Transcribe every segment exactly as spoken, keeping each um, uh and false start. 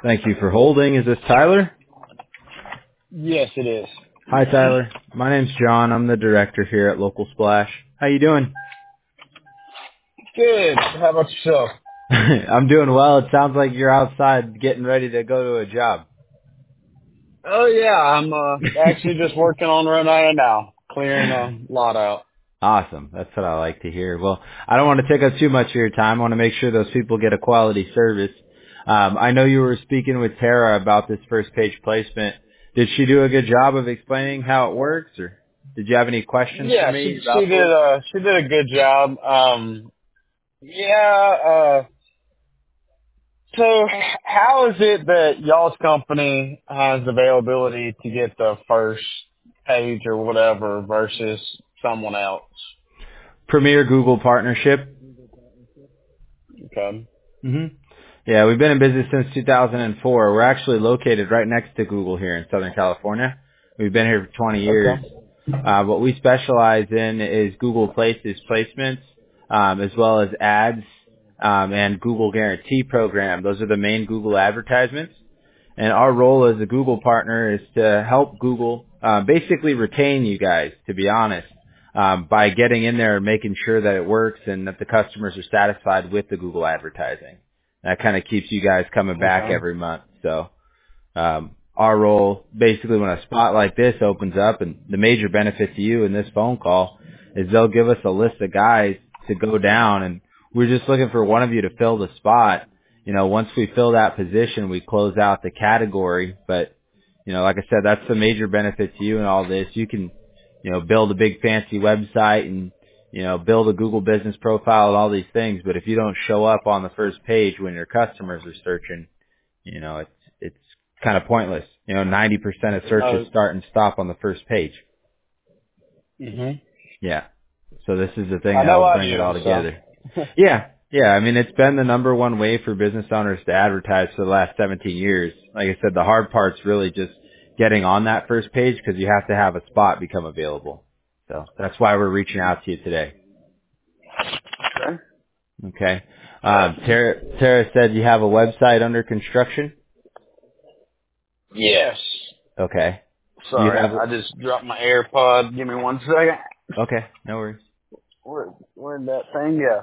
Thank you for holding. Is this Tyler? Yes, it is. Hi, Tyler. My name's John. I'm the director here at Local Splash. How you doing? Good. How about yourself? I'm doing well. It sounds like you're outside getting ready to go to a job. Oh yeah, I'm uh, actually just working on right now, clearing a lot out. Awesome. That's what I like to hear. Well, I don't want to take up too much of your time. I want to make sure those people get a quality service. Um, I know you were speaking with Tara about this first page placement. Did she do a good job of explaining how it works, or did you have any questions for Yeah, me she she about did this? uh she did a good job. Um, yeah. Uh, so how is it that y'all's company has availability to get the first page or whatever versus someone else? Premier Google partnership. Okay. hmm Yeah, we've been in business since two thousand four. We're actually located right next to Google here in Southern California. We've been here for twenty years. Okay. Uh, what we specialize in is Google Places placements, um, as well as ads, um, and Google Guarantee Program. Those are the main Google advertisements. And our role as a Google partner is to help Google uh, basically retain you guys, to be honest, um, by getting in there and making sure that it works and that the customers are satisfied with the Google advertising. That kind of keeps you guys coming back Okay. every month. So um, our role, basically when a spot like this opens up, and the major benefit to you in this phone call is they'll give us a list of guys to go down, and we're just looking for one of you to fill the spot. You know, once we fill that position, we close out the category. But, you know, like I said, that's the major benefit to you in all this. You can, you know, build a big fancy website and, you know, build a Google business profile and all these things. But if you don't show up on the first page when your customers are searching, you know, it's, it's kind of pointless. You know, ninety percent of searches No. start and stop on the first page. Mhm. Yeah. So this is the thing I that know will I bring it do. all So. together. Yeah. Yeah. I mean, it's been the number one way for business owners to advertise for the last seventeen years. Like I said, the hard part's really just getting on that first page because you have to have a spot become available. So that's why we're reaching out to you today. Okay. Okay. Um, Tara, Tara said you have a website under construction. Yes. Okay. Do you Sorry, have, I just dropped my AirPod. Give me one second. okay. No worries. Where, where'd that thing go?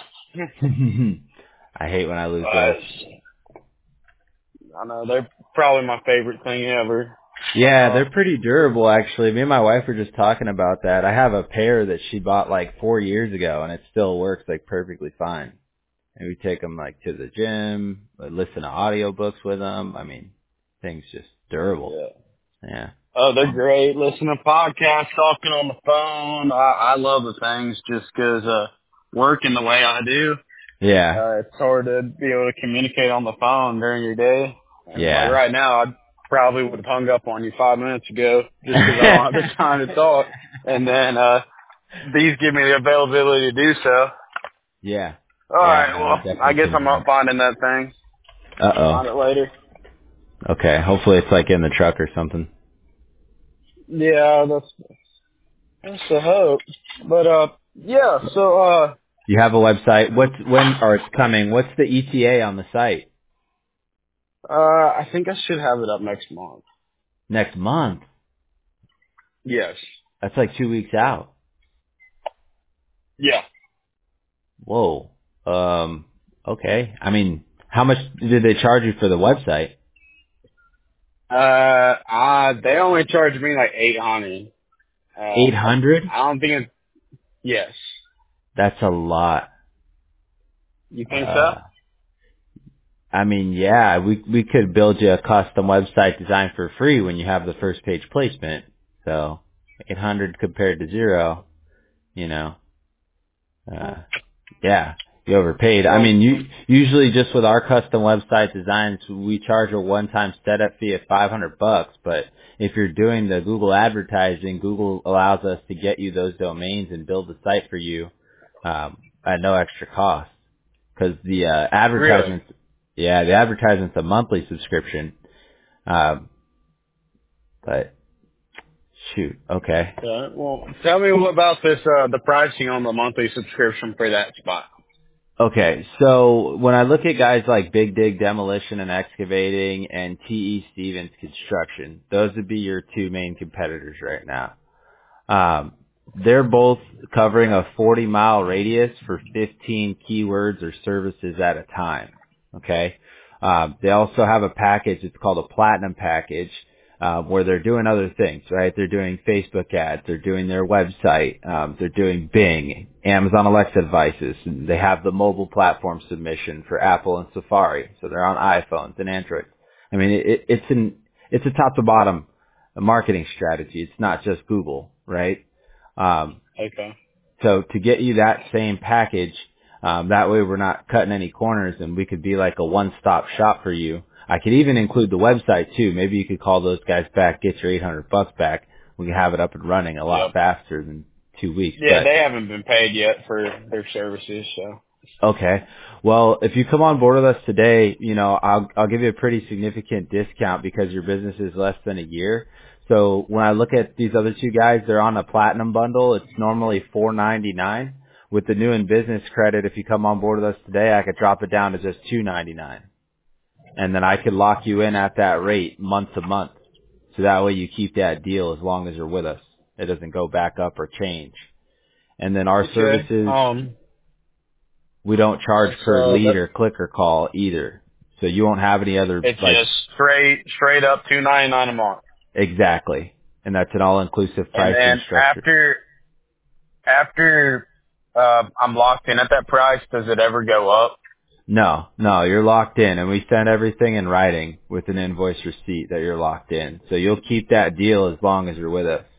I hate when I lose those. Uh, I know, they're probably my favorite thing ever. Yeah, Uh, they're pretty durable actually. Me and my wife were just talking about that. I have a pair that she bought like four years ago and it still works like perfectly fine. And we take them like to the gym, like, listen to audiobooks with them. I mean, things just durable. yeah. Yeah. Oh, they're great. Listen to podcasts, talking on the phone. I, I love the things just 'cause uh, working the way I do, Yeah. uh, it's hard to be able to communicate on the phone during your day. And like Yeah. right now, I probably would have hung up on you five minutes ago just 'cause I don't have the time to talk. And then, uh, these give me the availability to do so. yeah. All Yeah, right, no, they're well, I definitely guess I'm not convenient. finding that thing. Uh oh. Find it later. Okay. Hopefully it's like in the truck or something. Yeah, that's that's the hope. But uh, yeah. So uh, You have a website. What's when or it's coming? What's the E T A on the site? uh, I think I should have it up next month. Next month. Yes. That's like two weeks out. Yeah. Whoa. Um. Okay. I mean, how much did they charge you for the website? Uh, I they only charged me like eight hundred. Eight Um, hundred. I don't think it's yes. That's a lot. You think so? Uh. I mean, yeah, we we could build you a custom website designed for free when you have the first page placement. So, eight hundred compared to zero, you know. Uh. Yeah, you overpaid. I Well, mean, you usually just with our custom website designs, we charge a one-time setup fee of five hundred bucks. But if you're doing the Google advertising, Google allows us to get you those domains and build the site for you um, at no extra cost. Because the uh, really? advertisements, yeah, the advertisement's a monthly subscription. Um, but shoot, okay. Yeah. Well, tell me about this. Uh, the pricing on the monthly subscription for that spot. Okay, so when I look at guys like Big Dig Demolition and Excavating and T E Stevens Construction, those would be your two main competitors right now. Um, they're both covering a forty mile radius for fifteen keywords or services at a time. Okay. Um, they also have a package. It's called a platinum package, uh, where they're doing other things, right? They're doing Facebook ads. They're doing their website. Um, they're doing Bing, Amazon Alexa devices. And they have the mobile platform submission for Apple and Safari. So they're on iPhones and Android. I mean, it, it's an, it's a top to bottom marketing strategy. It's not just Google, right? Um, Okay. so to get you that same package, um, that way we're not cutting any corners and we could be like a one-stop shop for you. I could even include the website too. Maybe you could call those guys back, get your eight hundred bucks back. We can have it up and running a lot Yep. faster than two weeks. Yeah, But they haven't been paid yet for their services, so. okay. Well, if you come on board with us today, you know, I'll I'll give you a pretty significant discount because your business is less than a year. So when I look at these other two guys, they're on a platinum bundle. It's normally four ninety-nine. With the new in business credit, if you come on board with us today, I could drop it down to just two ninety-nine. And then I could lock you in at that rate month to month. So that way you keep that deal as long as you're with us. It doesn't go back up or change. And then our Okay. services, Um, we don't charge per so lead that, or click or call either. So you won't have any other, it's like, just straight, straight up two ninety-nine a month. exactly. And that's an all-inclusive And pricing then structure. after, after, uh, I'm locked in at that price, does it ever go up? No, no, you're locked in and we send everything in writing with an invoice receipt that you're locked in. So you'll keep that deal as long as you're with us.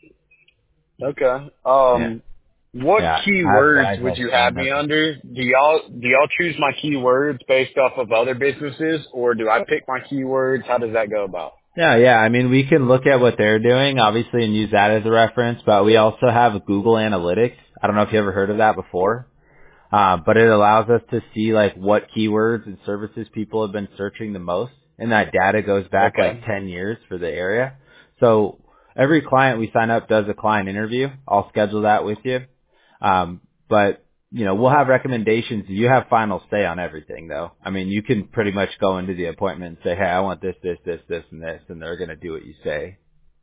Okay. Yeah. Um, what Yeah. I have keywords guys would all you have signed me up. under? Do y'all do y'all choose my keywords based off of other businesses, or do I pick my keywords? How does that go about? Yeah, yeah. I mean, we can look at what they're doing, obviously, and use that as a reference, but we also have Google Analytics. I don't know if you ever heard of that before. Uh, but it allows us to see like what keywords and services people have been searching the most. And that data goes back like Okay. ten years for the area. So every client we sign up does a client interview. I'll schedule that with you. Um, but you know, we'll have recommendations. You have final say on everything though. I mean, you can pretty much go into the appointment and say, hey, I want this, this, this, this, and this, and they're going to do what you say.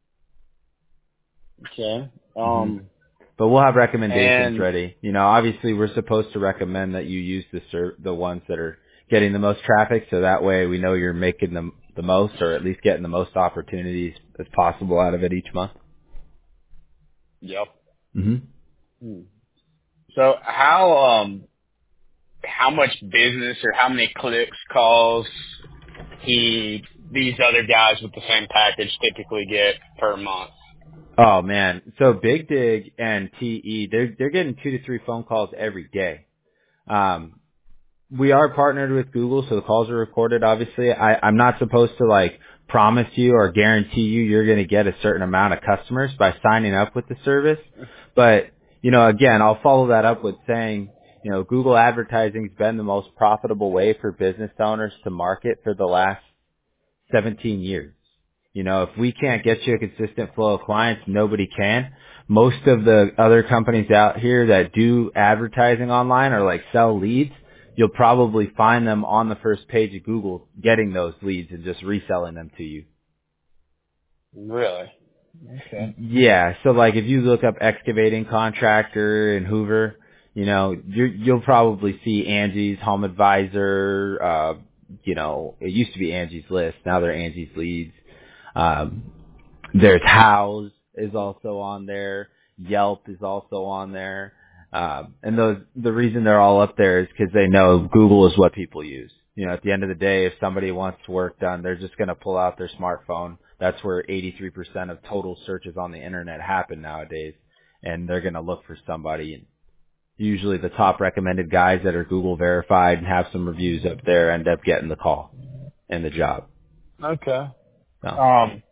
Okay. hmm Um, But we'll have recommendations and ready. You know, obviously we're supposed to recommend that you use the ser- the ones that are getting the most traffic, so that way we know you're making the the most, or at least getting the most opportunities as possible out of it each month. yep. hmm Hmm. So how um how much business or how many clicks, calls he these other guys with the same package typically get per month? Oh man, so Big Dig and T E, they're they're getting two to three phone calls every day. Um, we are partnered with Google, so the calls are recorded, obviously. I, I'm not supposed to like promise you or guarantee you you're going to get a certain amount of customers by signing up with the service. But, you know, again, I'll follow that up with saying, you know, Google advertising's been the most profitable way for business owners to market for the last seventeen years. You know, if we can't get you a consistent flow of clients, nobody can. Most of the other companies out here that do advertising online or like sell leads, you'll probably find them on the first page of Google getting those leads and just reselling them to you. Really? Okay. Yeah, so like if you look up excavating contractor in Hoover, you know, you you'll probably see Angie's Home Advisor, uh, you know, it used to be Angie's List, now they're Angie's Leads. Um, there's House is also on there. Yelp is also on there. Um, and those, the reason they're all up there is because they know Google is what people use. You know, at the end of the day, if somebody wants work done, they're just going to pull out their smartphone. That's where eighty-three percent of total searches on the internet happen nowadays. And they're going to look for somebody. And usually the top recommended guys that are Google verified and have some reviews up there end up getting the call and the job. Okay. So. Um,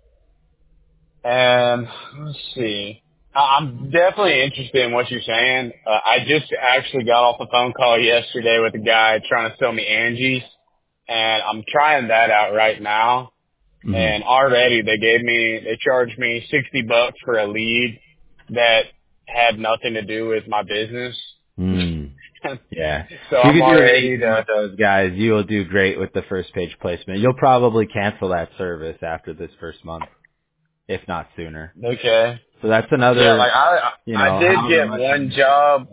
and let's see. I- I'm definitely interested in what you're saying. Uh, I just actually got off a phone call yesterday with a guy trying to sell me Angie's, and I'm trying that out right now. hmm And already they gave me, they charged me sixty bucks for a lead that had nothing to do with my business. Mm. Yeah. So If you I'm could do already anything to. with those guys, you will do great with the first page placement. You'll probably cancel that service after this first month, if not sooner. Okay. So that's Yeah, like another, I you I know, did however get much one you job.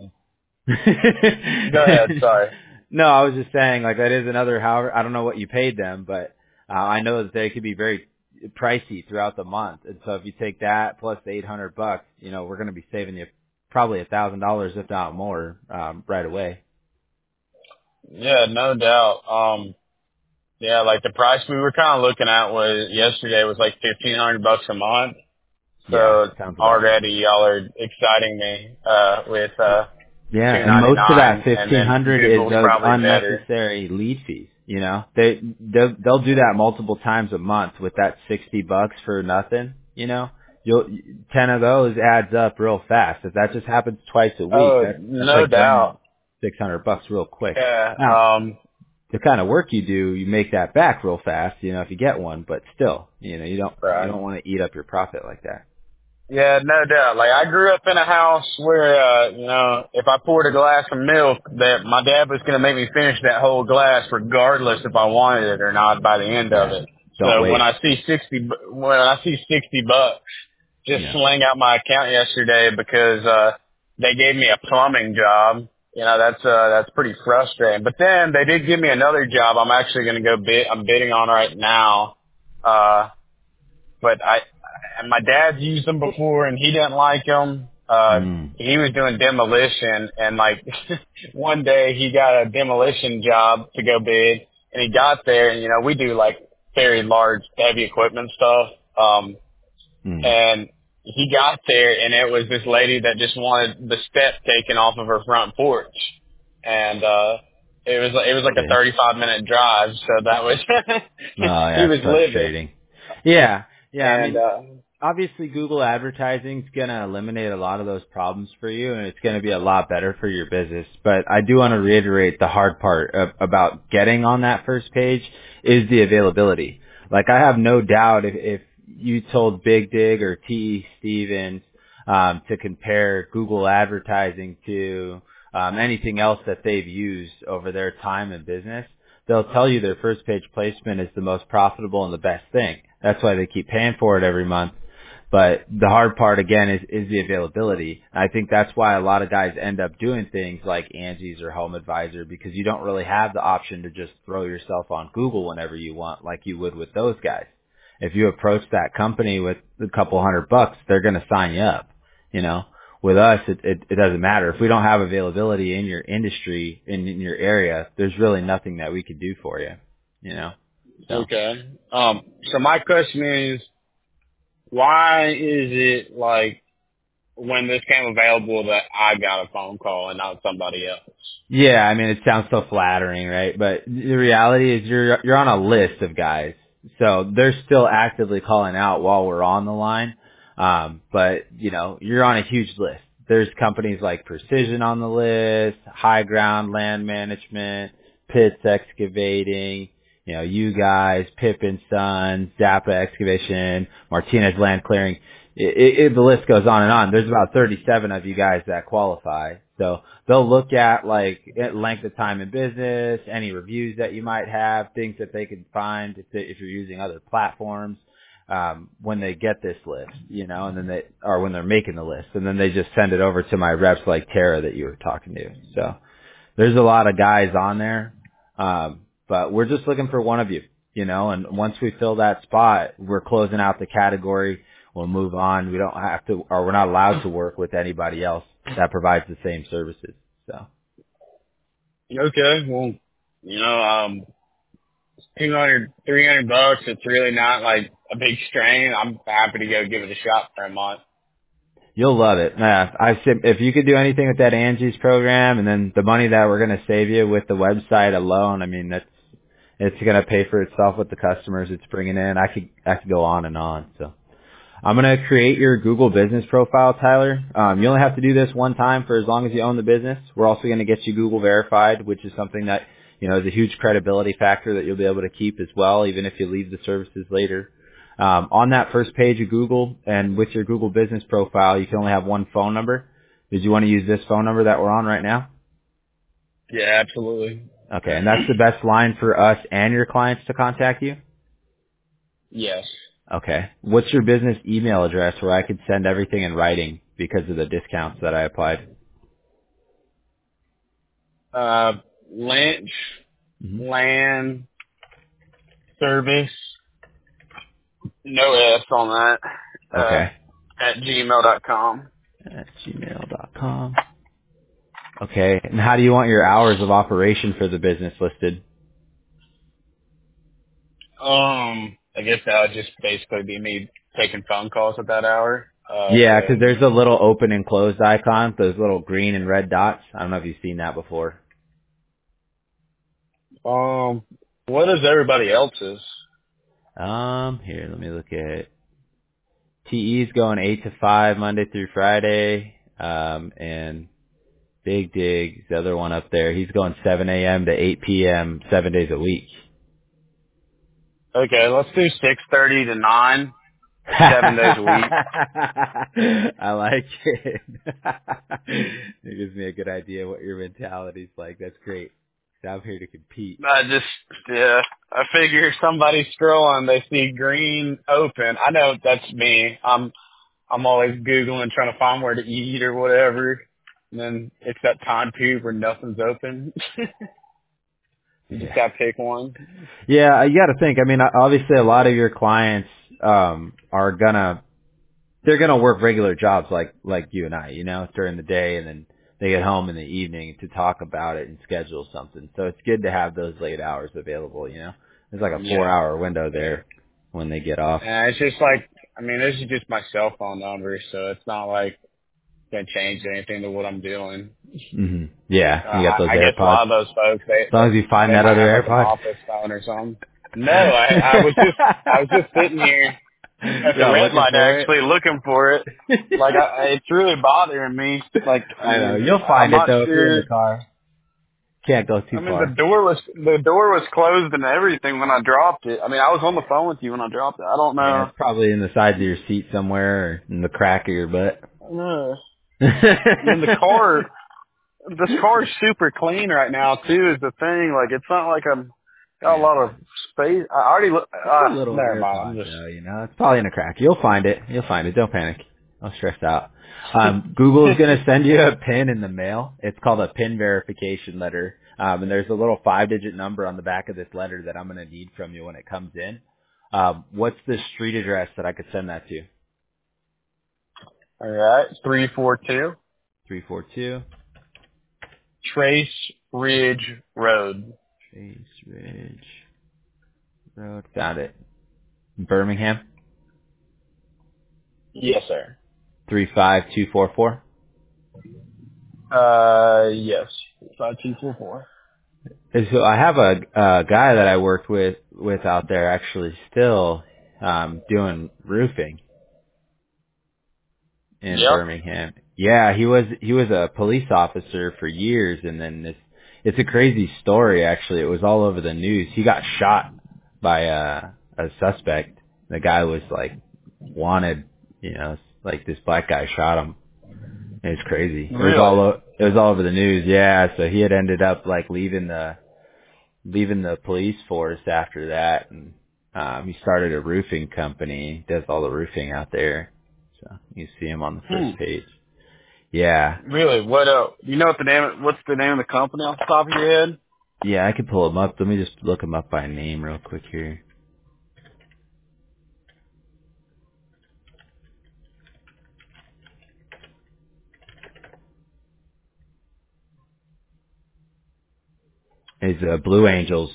Go ahead. Sorry. No, I was just saying, like, that is another, however, I don't know what you paid them, but uh, I know that they could be very pricey throughout the month. And so if you take that plus the eight hundred bucks, you know, we're going to be saving you probably a thousand dollars, if not more, um, right away. Yeah, no doubt. Um, yeah, like the price we were kind of looking at was yesterday was like fifteen hundred bucks a month. Yeah, So sounds about right. already y'all are exciting me uh, with uh, Yeah, two and ninety most of that nine, and fifteen then hundred is Google's those probably better. unnecessary lead fees. You know, they they'll, they'll do that multiple times a month with that sixty bucks for nothing. You know, you'll ten of those adds up real fast. If that just happens twice a week, Oh, that that's no like running doubt. six hundred bucks real quick. Yeah. Now, Um, the kind of work you do, you make that back real fast. You know, if you get one, but still, you know, you don't you right. don't want to eat up your profit like that. Yeah, no doubt. Like I grew up in a house where, uh, you know, if I poured a glass of milk, that my dad was going to make me finish that whole glass, regardless if I wanted it or not by the end of Yeah, it. don't So when wait. I see sixty, bu- when I see sixty bucks, just Yeah. sling out my account yesterday because uh, they gave me a plumbing job. You know, that's uh, that's pretty frustrating. But then they did give me another job. I'm actually going to go bid. I'm bidding on right now. Uh, but I and my dad's used them before and he didn't like them. Uh, Mm. he was doing demolition and like one day he got a demolition job to go bid and he got there and you know we do like very large heavy equipment stuff. Um, Mm. and he got there and it was this lady that just wanted the step taken off of her front porch, and uh, it was it was like a Okay. thirty-five minute drive, so that was Oh, he yeah, was it's livid. frustrating. Yeah, yeah. I And mean, uh, obviously, Google advertising is going to eliminate a lot of those problems for you, and it's going to be a lot better for your business. But I do want to reiterate the hard part of, about getting on that first page is the availability. Like, I have no doubt if, if you told Big Dig or T E. Stevens um, to compare Google advertising to um, anything else that they've used over their time in business, they'll tell you their first page placement is the most profitable and the best thing. That's why they keep paying for it every month. But the hard part again is, is the availability. I think that's why a lot of guys end up doing things like Angie's or Home Advisor, because you don't really have the option to just throw yourself on Google whenever you want like you would with those guys. If you approach that company with a couple hundred bucks, they're going to sign you up. You know, with us, it, it, it doesn't matter. If we don't have availability in your industry, in, in your area, there's really nothing that we could do for you, you know? So. okay. Um, so my question is, why is it like when this came available that I got a phone call and not somebody else? Yeah, I mean, it sounds so flattering, right? But the reality is you're, you're on a list of guys. So they're still actively calling out while we're on the line. Um, but you know, you're on a huge list. There's companies like Precision on the list, High Ground Land Management, Pitts Excavating, you know, you guys, Pip and Sons, Zappa Excavation, Martinez Land Clearing. It, it, it, the list goes on and on. There's about thirty-seven of you guys that qualify. So they'll look at like length of time in business, any reviews that you might have, things that they can find if, they, if you're using other platforms, um, when they get this list, you know, and then they, or when they're making the list, and then they just send it over to my reps like Tara that you were talking to. So there's a lot of guys on there. Um, but we're just looking for one of you, you know, and once we fill that spot, we're closing out the category. We'll move on. We don't have to, or we're not allowed to work with anybody else that provides the same services. So. Okay, well, you know, um, two hundred, three hundred bucks, it's really not like a big strain. I'm happy to go give it a shot for a month. You'll love it. Yeah, I said if you could do anything with that Angie's program and then the money that we're going to save you with the website alone, I mean, that's, it's going to pay for itself with the customers it's bringing in. I could, I could go on and on. So. I'm going to create your Google business profile, Tyler. Um, you only have to do this one time for as long as you own the business. We're also going to get you Google verified, which is something that, you know, is a huge credibility factor that you'll be able to keep as well, even if you leave the services later. Um, on that first page of Google and with your Google business profile, you can only have one phone number. Did you want to use this phone number that we're on right now? Yeah, absolutely. Okay, and that's the best line for us and your clients to contact you? Yes. Okay. What's your business email address where I could send everything in writing because of the discounts that I applied? Uh, Lynch hmm Land Service, no S on that, uh, Okay. at gmail dot com. At gmail dot com. Okay. And how do you want your hours of operation for the business listed? Um, I guess that would just basically be me taking phone calls at that hour. Uh, Yeah, 'cause so, there's a little open and closed icon, those little green and red dots. I don't know if you've seen that before. um, what is everybody else's? Um, here, let me look at T E's going eight to five Monday through Friday. Um, and Big Dig, the other one up there, he's going seven a.m. to eight p.m. seven days a week. Okay, let's do six thirty to nine, seven days a week. I like it. It gives me a good idea what your mentality's like. That's great. I'm here to compete. I just, yeah, I figure if somebody's scrolling, they see green open. I know that's me. I'm, I'm always Googling, trying to find where to eat or whatever. And then it's that time period where nothing's open. You just Yeah. gotta pick one. Yeah, you got to think. I mean, obviously, a lot of your clients um, are gonna they're gonna work regular jobs like like you and I, you know, during the day, and then they get home in the evening to talk about it and schedule something. So it's good to have those late hours available. You know, there's like a four Yeah. hour window there when they get off. And it's just like, I mean, this is just my cell phone number, so it's not like gonna change anything to what I'm doing. hmm Yeah, Uh, you got I, those I guess a AirPods. lot of those folks, they, As long as you find they that might other have like an AirPod. office phone or something. No, I, I was just, I was just sitting here at the Yeah, red looking light for it. actually looking for it. Like I, it's really bothering me. Like, I I know. mean, You'll I'm find it not though if you're in sure. the car. Can't go too I mean, the far. door was, the door was closed and everything when I dropped it. I mean, I was on the phone with you when I dropped it. I don't Yeah, know. it's probably in the sides of your seat somewhere or in the crack of your butt. Uh, and then the car, this car is super clean right now too. Is the thing. Like, it's not like I'm got a lot of AirPods. space. I already. look- It's a Uh, little never mind. I'm AirPod just. though, you know. It's probably in a crack. You'll find it. You'll find it. Don't panic. Don't stress out. Um, Google is going to send you a PIN in the mail. It's called a PIN verification letter. Um, and there's a little five-digit number on the back of this letter that I'm going to need from you when it comes in. Um, what's the street address that I could send that to? All right, three four two three four two Trace Ridge Road. Chase Ridge Road. Got it. Birmingham. Yes, sir. three five two four four. Uh, yes. Five two four four. And so I have a, a guy that I worked with with out there actually still um, doing roofing in Yep. Birmingham. Yeah, he was he was a police officer for years, and then this it's a crazy story actually. It was all over the news. He got shot by a a suspect. The guy was like wanted, you know, like this black guy shot him. It was crazy. It was all Really? o- it was all over the news. Yeah, so he had ended up like leaving the leaving the police force after that, and um, he started a roofing company. He does all the roofing out there, so you see him on the first Hmm. page. Yeah, Really? What? Uh, you know what the name? What's the name of the company off the top of your head? yeah, I could pull him up. Let me just look him up by name real quick here. He's uh, Blue Angels.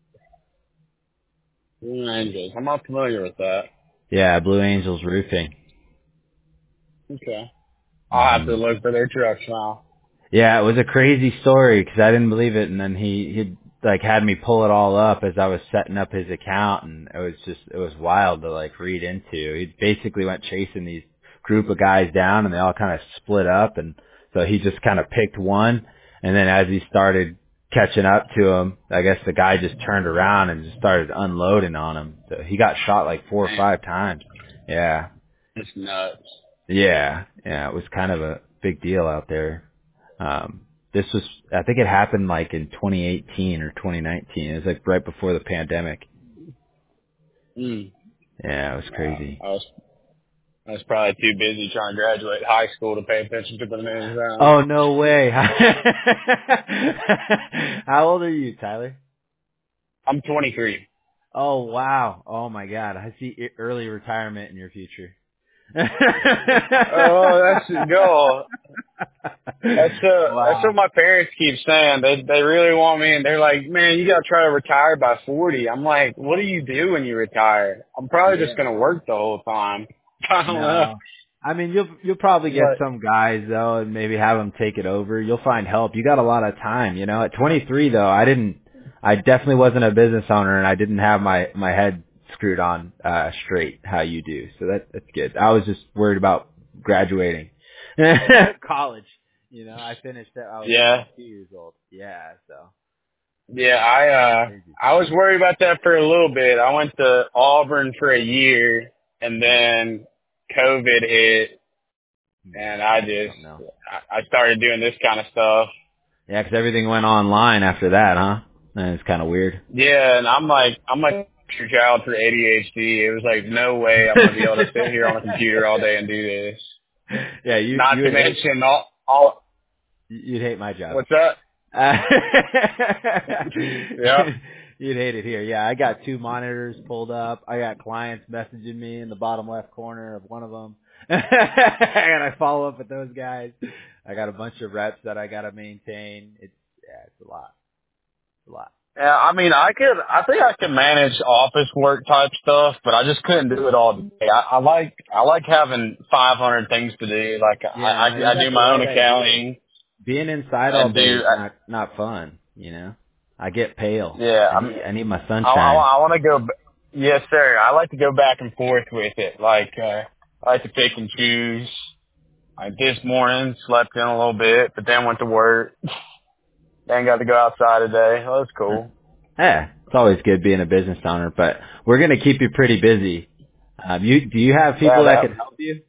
Blue Angels. I'm not familiar with that. Yeah, Blue Angels Roofing. Okay. I'll have hmm to look for their trucks now. Yeah, it was a crazy story because I didn't believe it, and then he he like had me pull it all up as I was setting up his account, and it was just it was wild to like read into. He basically went chasing these group of guys down, and they all kind of split up, and so he just kind of picked one, and then as he started catching up to him, I guess the guy just turned around and just started unloading on him. So he got shot like four or Man, five times. Yeah, it's nuts. yeah, yeah. It was kind of a big deal out there. Um, this was, I think it happened like in twenty eighteen or twenty nineteen. It was like right before the pandemic. Mm. Yeah, it was Wow. crazy. I was I was probably too busy trying to graduate high school to pay attention to the news. Um, Oh, no way. How old are you, Tyler? I'm twenty-three. Oh, wow. Oh, my God. I see e- early retirement in your future. Oh, that's the goal. That's uh, that's Wow. what my parents keep saying. They they really want me, and they're like, "Man, you gotta try to retire by forty." I'm like, "What do you do when you retire?" I'm probably just Yeah. gonna work the whole time. I don't know. No. I mean, you'll you'll probably get But some guys though, and maybe have them take it over. You'll find help. You got a lot of time, you know. At twenty-three though, I didn't. I definitely wasn't a business owner, and I didn't have my my head screwed on uh straight how you do. So that that's good. I was just worried about graduating college. You know, I finished it. I was yeah, twenty-two years old. Yeah, so yeah, I uh, crazy. I was worried about that for a little bit. I went to Auburn for a year, and then COVID hit, and I Yeah, just something else. I, I started doing this kind of stuff. Yeah, 'cause everything went online after that, huh? And it's kind of weird. Yeah, and I'm like, I'm like a child for A D H D. It was like, no way I'm gonna be able to sit here on a computer all day and do this. Yeah, you Not you to would hate mention all, all you'd hate my job. what's that? Uh, Yeah, you'd hate it here. Yeah, I got two monitors pulled up. I got clients messaging me in the bottom left corner of one of them. And I follow up with those guys. I got a bunch of reps that I got to maintain. It's yeah, it's a lot. It's a lot. yeah. I mean, I could, I think I could manage office work type stuff, but I just couldn't do it all day. I, I like, I like having five hundred things to do. Like I, Yeah, no, I, you I do got the my own right idea. accounting Being inside all and day do, is not not fun. You know, I get pale. yeah. I I'm, need I need my I, I, sunshine. I want to go. b Yes, sir. I like to go back and forth with it. Like uh, I like to pick and choose. Like this morning, slept in a little bit, but then went to work. Then got to go outside today. Oh, that's cool. Yeah, it's always good being a business owner, but we're going to keep you pretty busy. Um, you do you have Yeah, people that that can help you?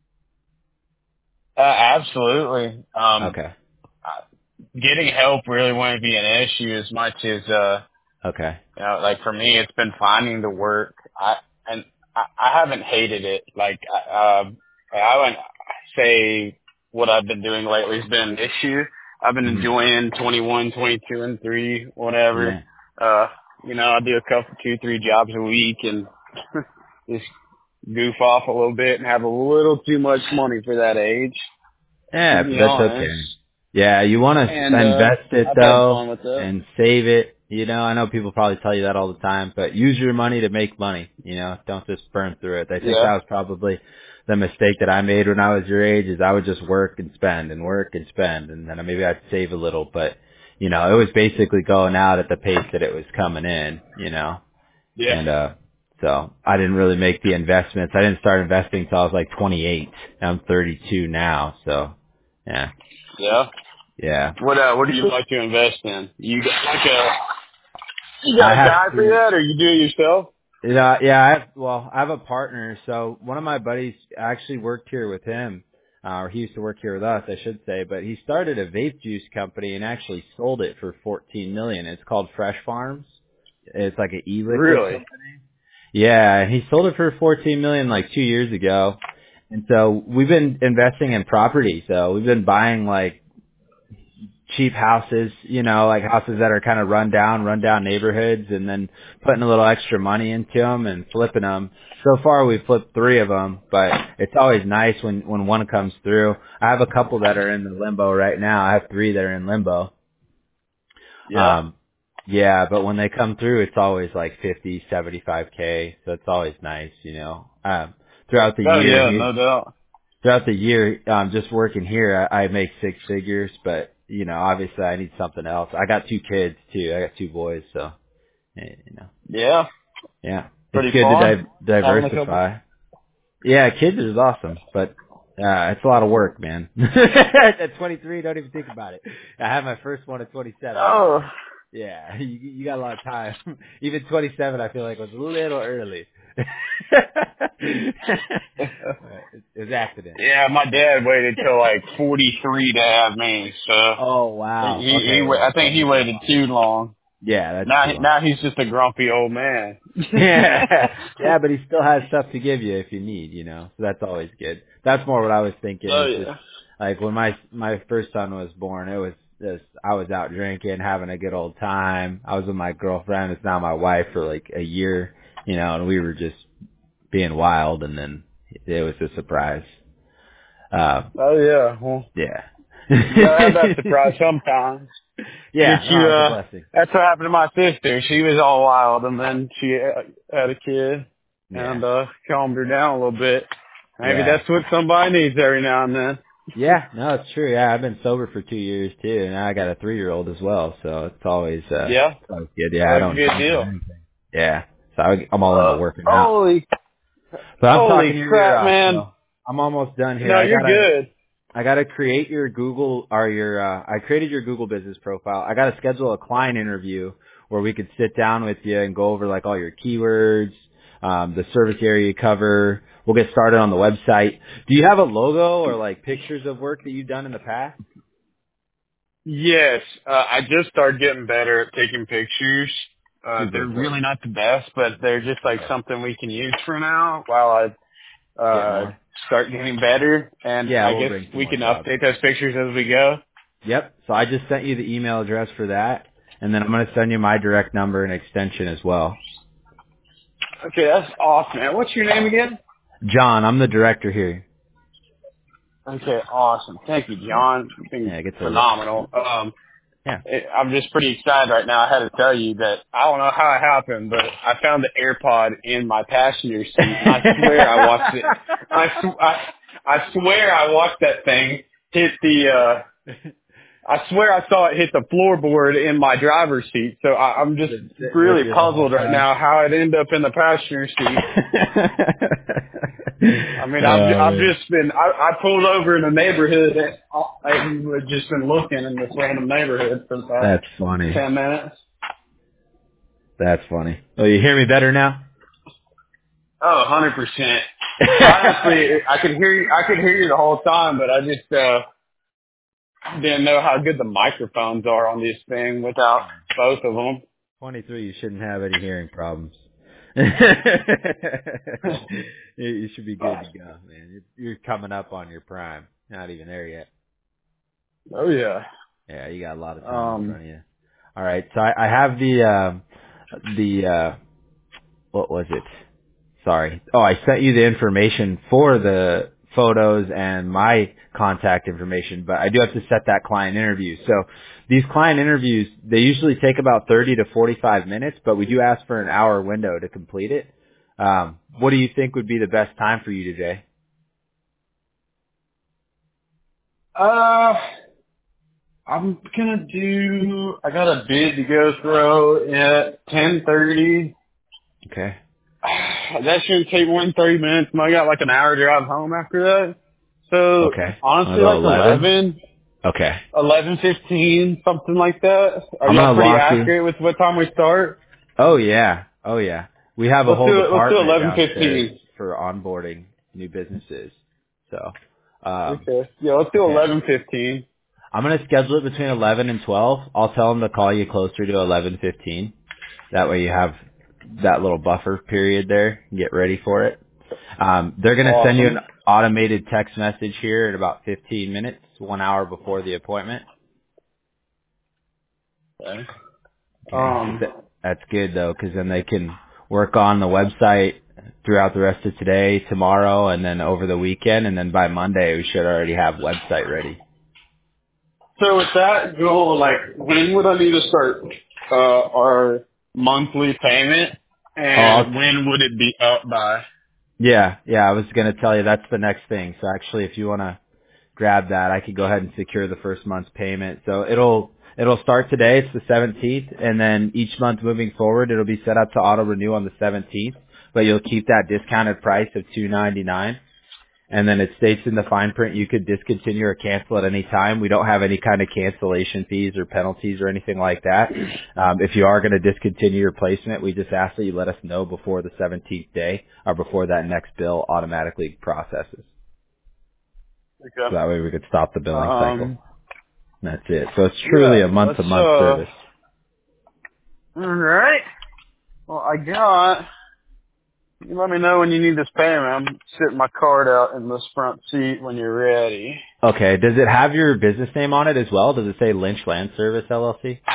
uh, absolutely. Um, Okay, getting help really wouldn't be an issue as much as uh, okay, you know, like for me, it's been finding the work. I and I, I haven't hated it. Like I, um, I wouldn't say what I've been doing lately has been an issue. I've been hmm enjoying twenty-one, twenty-two, and three, whatever. yeah, Uh, you know, I do a couple, two, three jobs a week and just goof off a little bit and have a little too much money for that age, to yeah, but be that's honest. okay. Yeah, you want to And uh, invest it I've had though fun with that. and save it. You know, I know people probably tell you that all the time, but use your money to make money. You know, don't just burn through it. I think Yeah. that was probably the mistake that I made when I was your age is I would just work and spend and work and spend and then maybe I'd save a little, but you know, it was basically going out at the pace that it was coming in, you know, Yeah. and, uh, so I didn't really make the investments. I didn't start investing until I was like twenty-eight. I'm thirty-two now. So yeah, Yeah. yeah, What uh, what do you like to invest in? You got like a you I got a have guy for three. that, or you do it yourself? Yeah, yeah. I have, well, I have a partner. So one of my buddies actually worked here with him, uh, or he used to work here with us, I should say. But he started a vape juice company and actually sold it for fourteen million. It's called Fresh Farms. It's like an e-liquid Really? company. Yeah, and he sold it for fourteen million like two years ago. And so we've been investing in property. So we've been buying like cheap houses, you know, like houses that are kind of run down, run down neighborhoods, and then putting a little extra money into them and flipping them. So far, we've flipped three of them, but it's always nice when when one comes through. I have a couple that are in the limbo right now. I have three that are in limbo. Yeah. Um, yeah, but when they come through, it's always like fifty, seventy-five k. So it's always nice, you know. Um, throughout the Oh year yeah, here, no doubt. throughout the year, um, just working here, I, I make six figures, but you know, obviously I need something else. I got two kids too. I got two boys, so eh, you know, Yeah. yeah, it's Pretty good to fun. di- Having a couple. diversify. Yeah, kids is awesome, but uh, it's a lot of work, man. At twenty-three, don't even think about it. I had my first one at twenty-seven. Oh. Yeah, you, you got a lot of time. Even twenty-seven, I feel like was a little early. It was accident. Yeah, my dad waited till like forty-three to have me, so Oh wow. he, he, Okay. he wa- I think he waited too long. Yeah, that's Now, too he- long. now he's just a grumpy old man. Yeah, yeah, but he still has stuff to give you if you need, you know. So that's always good. That's more what I was thinking. Oh Is just yeah. like when my my first son was born, it was just I was out drinking, having a good old time. I was with my girlfriend, it's now my wife, for like a year, you know, and we were just being wild, and then it was a surprise. Uh, Oh yeah. Well, yeah. you gotta have that surprise sometimes. Yeah, Get you, no, it's a uh, blessing. that's what happened to my sister. She was all wild and then she uh, had a kid Yeah. and, uh, calmed her down a little bit. Maybe Yeah. that's what somebody needs every now and then. Yeah, no, it's true. Yeah, I've been sober for two years too, and now I got a three-year-old as well. So it's always, uh, Yeah. it's always good. Yeah, I That's a don't good drink or deal. anything. Yeah, so I, I'm all into Uh, working out. holy, But I'm holy talking your ear crap, off, man. so I'm almost done here. No, I you're gotta, good. I gotta create your Google or your. Uh, I created your Google business profile. I gotta schedule a client interview where we could sit down with you and go over like all your keywords, um, the service area you cover. We'll get started on the website. Do you have a logo or like pictures of work that you've done in the past? Yes, uh, I just started getting better at taking pictures. Uh, Super they're really important. not the best, but they're just like Okay. something we can use for now while I Get uh, more. start getting better. And Yeah, I we'll guess bring some we more can jobs. update those pictures as we go. Yep. So I just sent you the email address for that, and then I'm going to send you my direct number and extension as well. Okay, that's awesome, man. What's your name again? John, I'm the director here. Okay, awesome. Thank you, John. You've been Yeah, get to look. phenomenal. Um, Yeah. it, I'm just pretty excited right now. I had to tell you that I don't know how it happened, but I found the AirPod in my passenger seat, and I swear I watched it. I, sw- I, I swear I watched that thing hit the. uh I swear I saw it hit the floorboard in my driver's seat. So I, I'm just Been sitting with really you the whole puzzled right time. now how it ended up in the passenger seat. I mean, I've ju- Oh I've man, just been I, I pulled over in a neighborhood and I've just been looking in this random neighborhood for the past that's funny. ten minutes. That's funny. Oh, you hear me better now? Oh, one hundred percent. Honestly, I could hear you. I could hear you the whole time, but I just uh didn't know how good the microphones are on this thing without both of them. twenty-three, you shouldn't have any hearing problems. you you should be good to go, man. You're, you're coming up on your prime. Not even there yet. Oh yeah. Yeah, you got a lot of time in Um. front of you. All right, so I, I have the um, the uh, what was it? Sorry. Oh, I sent you the information for the photos and my contact information, but I do have to set that client interview. So these client interviews, they usually take about thirty to forty-five minutes, but we do ask for an hour window to complete it. Um, what do you think would be the best time for you today? Uh. I'm gonna do. I got a bid to go throw at ten thirty. Okay. That shouldn't take more than thirty minutes. I got like an hour drive home after that. So Okay. Wanna honestly, go like eleven? eleven, Okay. eleven fifteen, something like that. Are I'm y'all gonna pretty lock you. accurate with what time we start? Oh yeah. Oh yeah. We have a Let's whole do it. Let's do department eleven downstairs fifteen. for onboarding new businesses. So, um, Okay. Yeah, let's do okay. eleven fifteen. I'm going to schedule it between eleven and twelve. I'll tell them to call you closer to eleven fifteen. That way you have that little buffer period there and get ready for it. Um, they're going to send you an Awesome. automated text message here in about fifteen minutes, one hour before the appointment. Okay. Okay. Um. Th- That's good though, because then they can work on the website throughout the rest of today, tomorrow, and then over the weekend. And then by Monday, we should already have website ready. So with that goal, like, when would I need to start uh, our monthly payment, Oh, I'll and when would it be up by? Yeah, yeah, I was going to tell you that's the next thing. So actually, if you want to grab that, I could go ahead and secure the first month's payment. So it'll it'll start today. It's the seventeenth, and then each month moving forward, it'll be set up to auto renew on the seventeenth. But you'll keep that discounted price of two ninety nine. And then it states in the fine print you could discontinue or cancel at any time. We don't have any kind of cancellation fees or penalties or anything like that. Um, if you are going to discontinue your placement, we just ask that you let us know before the seventeenth day or before that next bill automatically processes. Okay. So that way we could stop the billing cycle. Um, That's it. So it's truly yeah, a month-to-month let's, uh, service. all right. Well, I got, you let me know when you need this payment. I'm sitting my card out in this front seat when you're ready. Okay. Does it have your business name on it as well? Does it say Lynch Land Service L L C?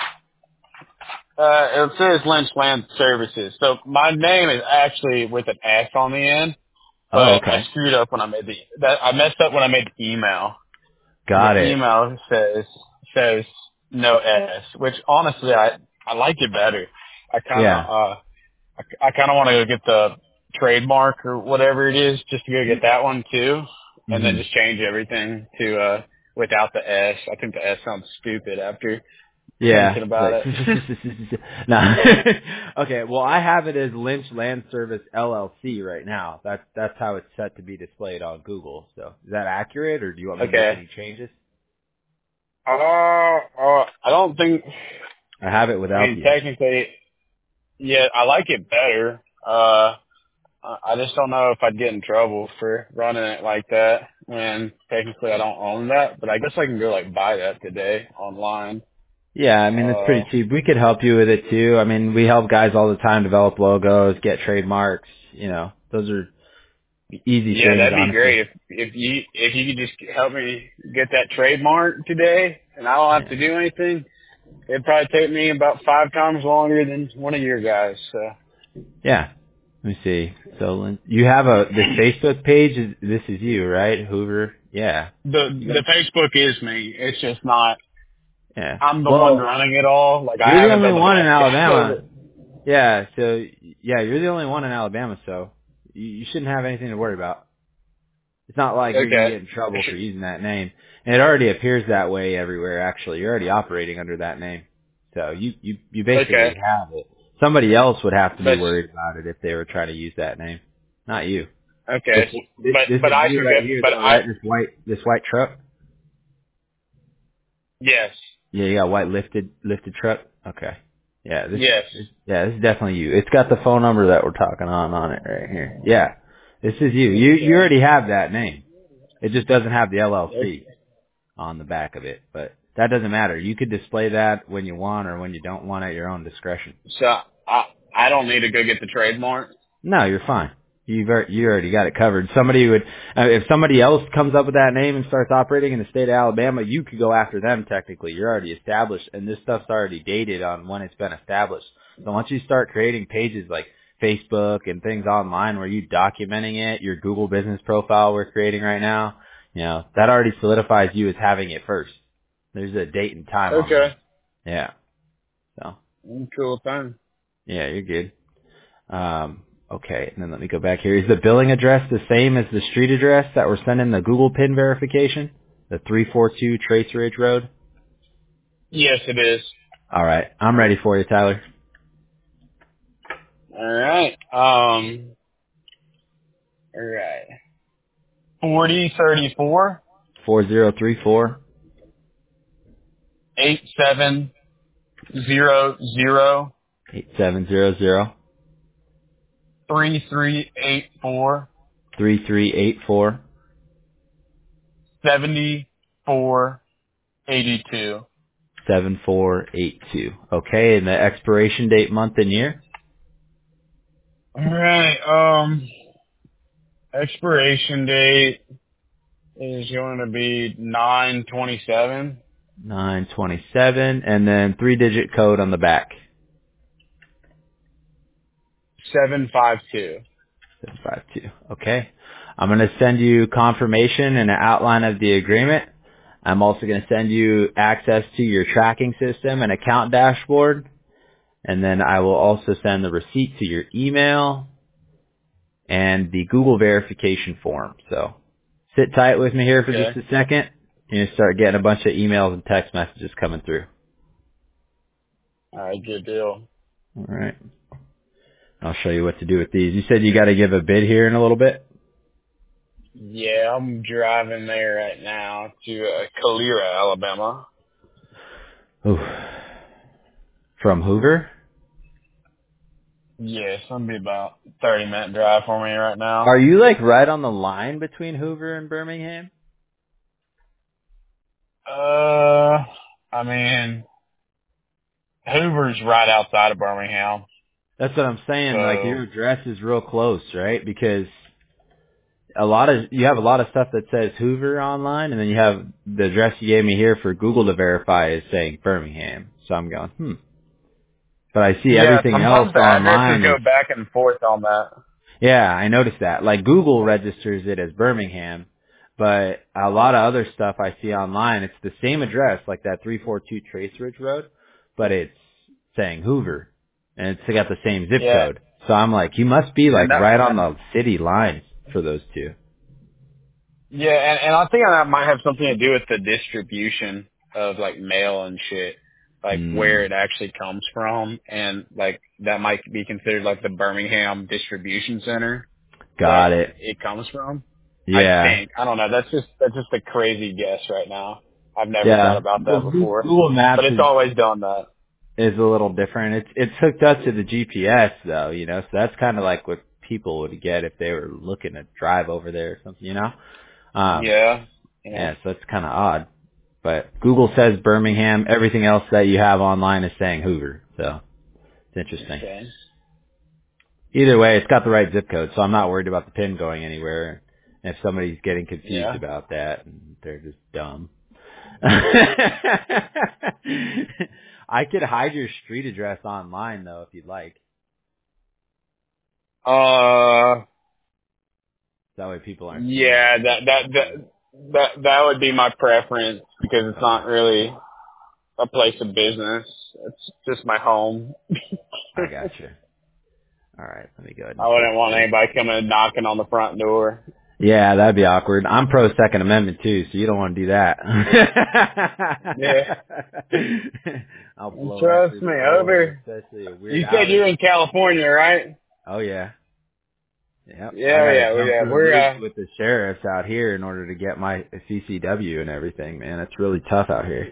Uh, it says Lynch Land Services. So my name is actually with an S on the end, Oh, but I okay. screwed up when I made the, that, I messed up when I made the email. Got The it. email says, says no S, which honestly I, I like it better. I kind of, Yeah. uh, I, I kind of want to go get the trademark or whatever it is just to go get that one too. And then hmm just change everything to, uh, without the S. I think the S sounds stupid after Yeah. thinking about Like, it. no. Okay. Well, I have it as Lynch Land Service L L C right now. That's that's how it's set to be displayed on Google. So is that accurate, or do you want me to make Okay. any changes? Uh, uh, I don't think, I have it I without mean, the S. technically, yeah, I like it better. Uh, I I just don't know if I'd get in trouble for running it like that. And technically I don't own that, but I guess I can go like buy that today online. Yeah, I mean, it's Uh, pretty cheap. We could help you with it too. I mean, we help guys all the time develop logos, get trademarks. You know, those are easy yeah, things, that'd be honestly. great if, if you, if you could just help me get that trademark today and I don't have Yeah. to do anything. It'd probably take me about five times longer than one of your guys. So Yeah. Let me see. So Lin- you have a this Facebook page. Is, this is you, right? Hoover. Yeah. the, You got, the Facebook is me. It's just not, yeah. I'm the one Well, running it all. Like I you're the haven't only done the one in back end of Alabama. it. Yeah. So yeah, you're the only one in Alabama. So you, you shouldn't have anything to worry about. It's not like you're going to Okay. get in trouble for using that name. And it already appears that way everywhere, actually. You're already operating under that name. So you, you, you basically Okay. have it. Somebody else would have to be But worried about it if they were trying to use that name. Not you. This, okay. this But this but is I you can right get. here But though, I right? This white, this white truck? yes Yeah, you got a white lifted, lifted truck? Okay. Yeah, this, yes. this, yeah, this is definitely you. It's got the phone number that we're talking on on it right here. Yeah. This is you. You, you Okay. already have that name. It just doesn't have the L L Okay. C on the back of it, but that doesn't matter. You could display that when you want or when you don't want at your own discretion. So I I don't need to go get the trademark. No, you're fine. You've al- you already got it covered. Somebody would, uh, if somebody else comes up with that name and starts operating in the state of Alabama, you could go after them technically. You're already established, and this stuff's already dated on when it's been established. So once you start creating pages like Facebook and things online where you documenting it, your Google business profile we're creating right now, you know, that already solidifies you as having it first. There's a date and time on Okay. there. Yeah. So, Cool thing. yeah, you're good. Um, okay, and then let me go back here. Is the billing address the same as the street address that we're sending the Google PIN verification? The three forty-two Trace Ridge Road? Yes, it is. All right, I'm ready for you, Tyler. All right. Um. All right. Forty thirty four four zero three four eight seven zero zero eight seven zero zero three three eight four three three eight four seventy four eighty two. seven four eight two. Okay, and the expiration date, month, and year? All right. Um. Expiration date is going to be nine twenty seven nine twenty-seven, and then three-digit code on the back. seven five two. seven five two. Okay. I'm going to send you confirmation and an outline of the agreement. I'm also going to send you access to your tracking system and account dashboard. And then I will also send the receipt to your email and the Google verification form. So sit tight with me here for just Okay. a second. You're going to start getting a bunch of emails and text messages coming through. All right. Good deal. All right. I'll show you what to do with these. You said you got to give a bid here in a little bit? Yeah, I'm driving there right now to uh, Calera, Alabama. Oof. From Hoover? Yeah, it's gonna be about thirty minute drive for me right now. Are you like right on the line between Hoover and Birmingham? Uh, I mean, Hoover's right outside of Birmingham, That's what I'm saying. Like so your address is real close, right? Because a lot of you have a lot of stuff that says Hoover online, and then you have the address you gave me here for Google to verify is saying Birmingham. So I'm going, hmm. But I see yeah. everything else Sometimes the addresses online go is, back and forth on that. yeah, I noticed that. Like Google registers it as Birmingham, but a lot of other stuff I see online, it's the same address, like that three forty-two Trace Ridge Road, but it's saying Hoover, and it's got the same zip Yeah, code. So I'm like, you must be and like that. right on the city lines for those two. Yeah, and, and I think that might have something to do with the distribution of like mail and shit, like where Mm, it actually comes from, and like that might be considered like the Birmingham distribution center got that it. it comes from. I Yeah. think I don't know. That's just that's just a crazy guess right now. I've never thought Yeah. about Well, that Goo- before, Google but Maps it's is always done that. is a little different. It's it's hooked up to the G P S though, you know. So that's kind of like what people would get if they were looking to drive over there or something, you know. Um, Yeah, yeah. yeah, so it's kind of odd. But Google says Birmingham. Everything else that you have online is saying Hoover. So it's interesting. Okay. Either way, it's got the right zip code, so I'm not worried about the pin going anywhere. And if somebody's getting confused Yeah. about that, they're just dumb. I could hide your street address online though if you'd like. Uh. That way people aren't seeing Yeah. like That that that that that would be my preference because it's not really a place of business. It's just my home. I got you. All right, let me go ahead and I wouldn't fix want this. anybody coming and knocking on the front door. Yeah, that'd be awkward. I'm pro Second Amendment too, so you don't want to do that. Yeah. I'll blow Trust after me, door, over. especially a weird You said outage. you're in California, right? Oh yeah. Yep. I Yeah, gotta yeah, jump yeah. through We're hoops uh, with the sheriffs out here in order to get my C C W and everything, man. It's really tough out here.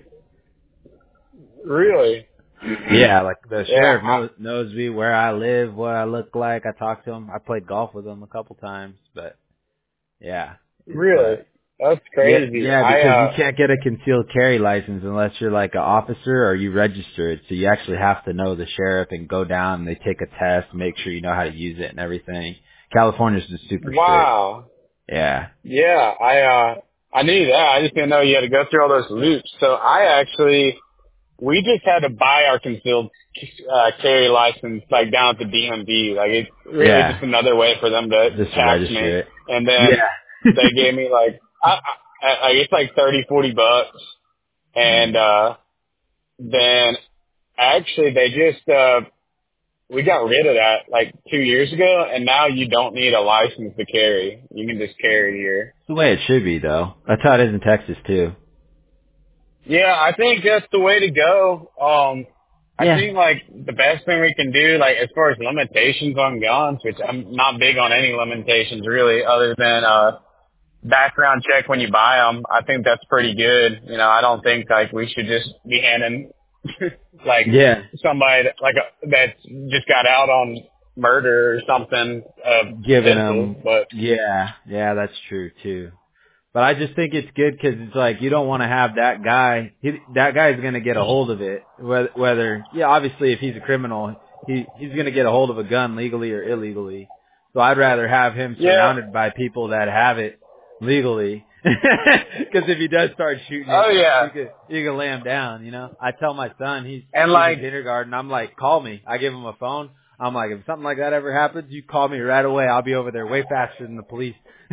really. Yeah, like the Yeah, sheriff I, knows knows me, where I live, what I look like. I talked to him. I played golf with him a couple times, but yeah. really. But That's yeah, crazy. yeah, I because you uh, can't get a concealed carry license unless you're like an officer or you register it. So you actually have to know the sheriff and go down and they take a test, make sure you know how to use it and everything. California's just super strict. wow. Yeah. Yeah, I uh, I knew that. I just didn't know you had to go through all those loops. So I actually, we just had to buy our concealed uh, carry license like down at the D M V. Like it's really Yeah. just another way for them to Just to tax me. register it. And then Yeah. they gave me like, I, I, I it's like thirty, forty bucks. And, Mm. uh, then actually they just, uh, we got rid of that like two years ago and now you don't need a license to carry. You can just carry here. It's the way it should be, though. That's how it is in Texas too. Yeah, I think that's the way to go. Um, I Yeah. think like the best thing we can do, like as far as limitations on guns, which I'm not big on any limitations really, other than uh background check when you buy them. I think that's pretty good. You know, I don't think like we should just be handing like Yeah. somebody that, like a, that's just got out on murder or something a Giving pistol, them. but Yeah. Yeah, that's true too. But I just think it's good because it's like you don't want to have that guy. He, that guy's going to get a hold of it. Whether, whether, yeah, obviously if he's a criminal, he he's going to get a hold of a gun legally or illegally. So I'd rather have him yeah. surrounded by people that have it legally. Because if he does start shooting it, Oh you yeah. could you can lay him down. You know, I tell my son he's And he's in like, kindergarten. I'm like, call me. I give him a phone. I'm like, if something like that ever happens, you call me right away. I'll be over there way faster than the police.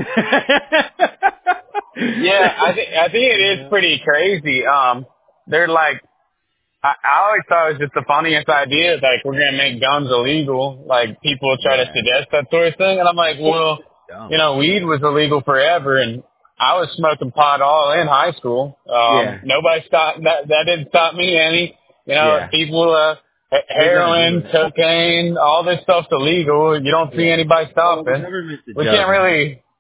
yeah, I think I think it is Yeah. pretty crazy. Um, they're like, I, I always thought it was just the funniest idea. Like we're gonna make guns illegal. Like people try to Yeah. suggest that sort of thing, and I'm like, well, you Dumb. know, weed was illegal forever, and I was smoking pot all in high school. Um, Yeah. nobody stopped that. That didn't stop me any. You know, Yeah. people, uh, he- They're gonna do heroin, it. cocaine, all this stuff's illegal. You don't see Yeah. anybody Well, the stopping. government's a We joke, can't man. really.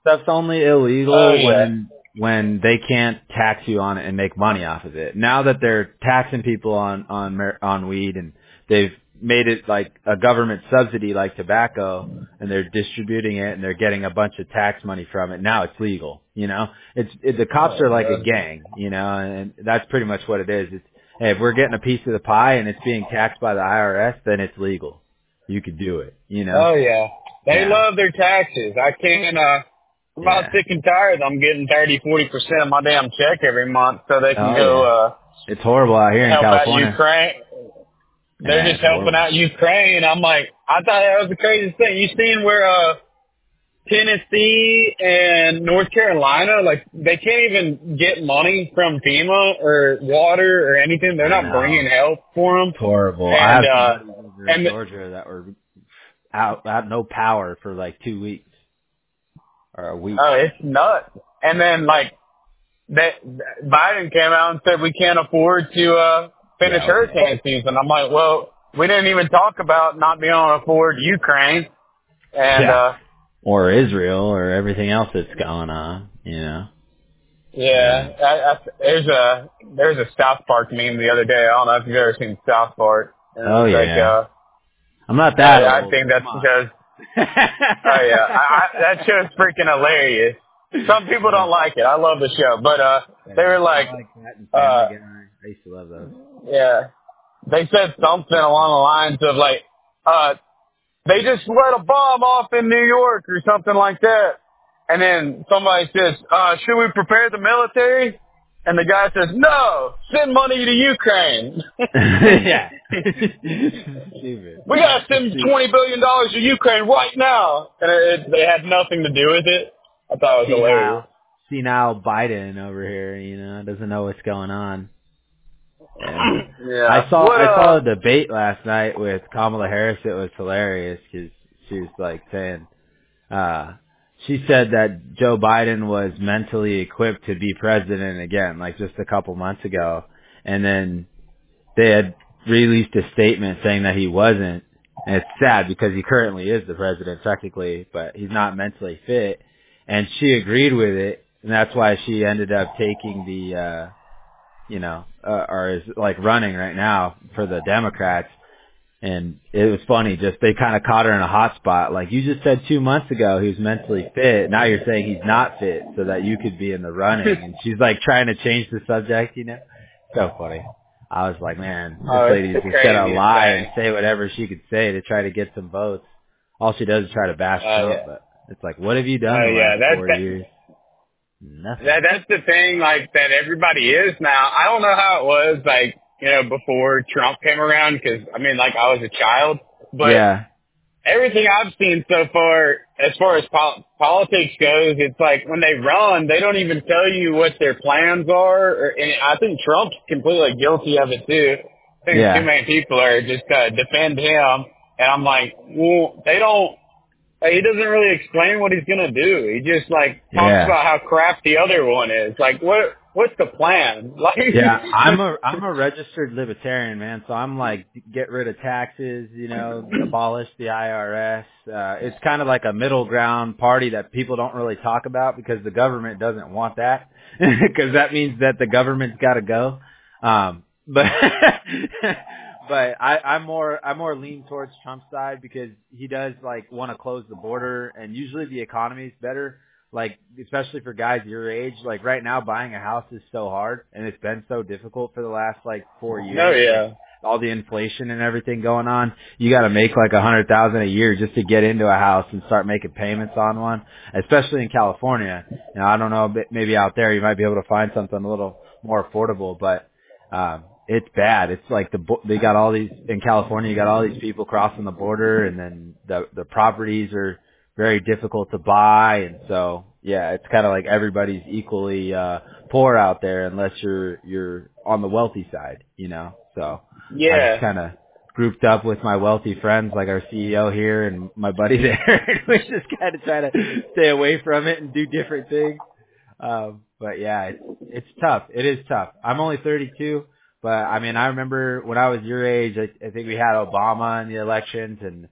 stuff's only illegal Oh yeah. when when they can't tax you on it and make money off of it. Now that they're taxing people on on mar- on weed and they've made it like a government subsidy like tobacco, and they're distributing it and they're getting a bunch of tax money from it. Now it's legal, you know. It's it, the cops Oh, are like a man. gang, you know, and that's pretty much what it is. It's hey, if we're getting a piece of the pie and it's being taxed by the I R S, then it's legal. You could do it, you know. Oh yeah. They Yeah, love their taxes. I can't. Uh, I'm about yeah. sick and tired. I'm getting thirty, forty percent of my damn check every month, so they can Oh go yeah. uh It's horrible out here in help out California. Ukraine. They're Yeah, just it's helping horrible. out Ukraine. I'm like, I thought that was the craziest thing. You seen where uh Tennessee and North Carolina, like they can't even get money from FEMA or water or anything. They're I not know. bringing help for them. It's horrible. I And have some uh, buddies over in and Georgia that were out, out no power for like two weeks or a week. oh, it's nuts. And then like that, Biden came out and said we can't afford to uh finish Yeah, okay. hurricane season. I'm like, well, we didn't even talk about not being able to afford Ukraine. And Yeah. uh, Or Israel or everything else that's going on, you know. yeah, Yeah. I, I, there's a there's a South Park meme the other day. I don't know if you've ever seen South Park. And it Oh was like, yeah. uh, I'm not that I, I old. think Come that's on. because, oh yeah, I, I, that show's freaking hilarious. Some people Yeah. don't like it. I love the show, but uh, they Yeah. were I like, like that and Family uh, Guy. I used to love those. yeah, they said something along the lines of like, uh, they just let a bomb off in New York or something like that. And then somebody says, uh, should we prepare the military? And the guy says, no, send money to Ukraine. Yeah. Stupid. We gotta It's send stupid. twenty billion dollars to Ukraine right now. And it, it, they had nothing to do with it. I thought it was hilarious. Senile, senile Biden over here, you know, doesn't know what's going on. Yeah. Yeah. I saw What, I saw uh, a debate last night with Kamala Harris. It was hilarious because she was like saying, uh, she said that Joe Biden was mentally equipped to be president again, like just a couple months ago, and then they had released a statement saying that he wasn't. And it's sad because he currently is the president technically, but he's not mentally fit. And she agreed with it, and that's why she ended up taking the, uh, you know, uh, or is like running right now for the Democrats. And it was funny, just they kind of caught her in a hot spot. Like, you just said two months ago he was mentally fit. Now you're saying he's not fit so that you could be in the running. And she's like trying to change the subject, you know? So funny. I was like, man, this oh, it's lady's the just gonna craziest lie and thing. say whatever she could say to try to get some votes. All she does is try to bash Oh, Trump, yeah. but it's like, what have you done Oh, the yeah. last That, four that, years? Nothing. that, that's the thing, like, that everybody is now. I don't know how it was, like, you know, before Trump came around, because, I mean, like, I was a child, but Yeah. everything I've seen so far, as far as pol- politics goes, it's like when they run, they don't even tell you what their plans are. Or, and I think Trump's completely guilty of it too. I think too Yeah. many people are just uh, defend him, and I'm like, well, they don't. Like, he doesn't really explain what he's gonna do. He just like talks Yeah. about how crap the other one is. Like, what? What's the plan? Like, Yeah, I'm a I'm a registered libertarian, man. So I'm like, get rid of taxes, you know, abolish the I R S. Uh, it's kind of like a middle ground party that people don't really talk about because the government doesn't want that, because that means that the government's got to go. Um, but but I, I'm more I'm more lean towards Trump's side because he does like want to close the border, and usually the economy is better. Like, especially for guys your age, like right now buying a house is so hard and it's been so difficult for the last like four oh years. Like yeah, all the inflation and everything going on. You got to make like a hundred thousand a year just to get into a house and start making payments on one, especially in California. Now, I don't know, but maybe out there you might be able to find something a little more affordable, but, um, it's bad. It's like the, bo- they got all these, in California, you got all these people crossing the border, and then the, the properties are very difficult to buy, and so yeah, it's kind of like everybody's equally uh poor out there unless you're you're on the wealthy side, you know. So I just yeah. kind of grouped up with my wealthy friends, like our C E O here and my buddy there, and we just kind of try to stay away from it and do different things. Um, but yeah, it's it's tough. It is tough. I'm only thirty-two, but I mean, I remember when I was your age, I, I think we had Obama in the elections, and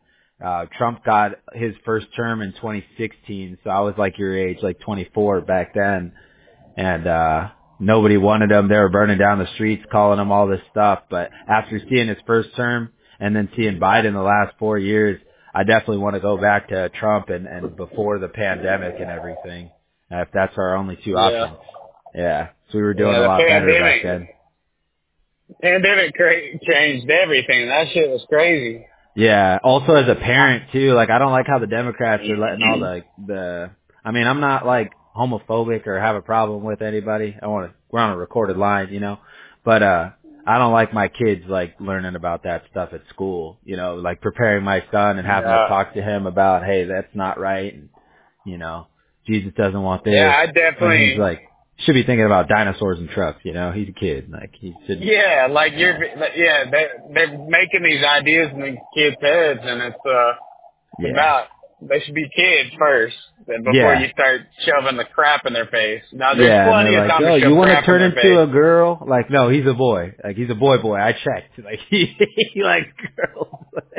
Uh, Trump got his first term in twenty sixteen, so I was like your age, like twenty-four back then. And, uh, nobody wanted him. They were burning down the streets, calling him all this stuff. But after seeing his first term and then seeing Biden the last four years, I definitely want to go back to Trump and, and before the pandemic and everything. Uh, if that's our only two Yeah. options. Yeah. So we were doing Yeah, a the lot better pandemic- back then. Pandemic cra- changed everything. That shit was crazy. Yeah. Also as a parent too, like I don't like how the Democrats are letting all the, the, I mean, I'm not like homophobic or have a problem with anybody. I want to, we're on a recorded line, you know, but, uh, I don't like my kids like learning about that stuff at school, you know, like preparing my son and having Yeah. to talk to him about, hey, that's not right. And, you know, Jesus doesn't want this. Yeah, I When definitely. he's like, should be thinking about dinosaurs and trucks, you know, he's a kid. Like he should. Yeah, like you're. Yeah, they they're making these ideas in these kids' heads, and it's uh Yeah. about they should be kids first, then before Yeah. you start shoving the crap in their face. Now there's Yeah, and plenty they're of like, time oh, to shove you want to crap in turn their into a face. girl? Like, no, he's a boy. Like, he's a boy boy. I checked. Like, he, he likes girls.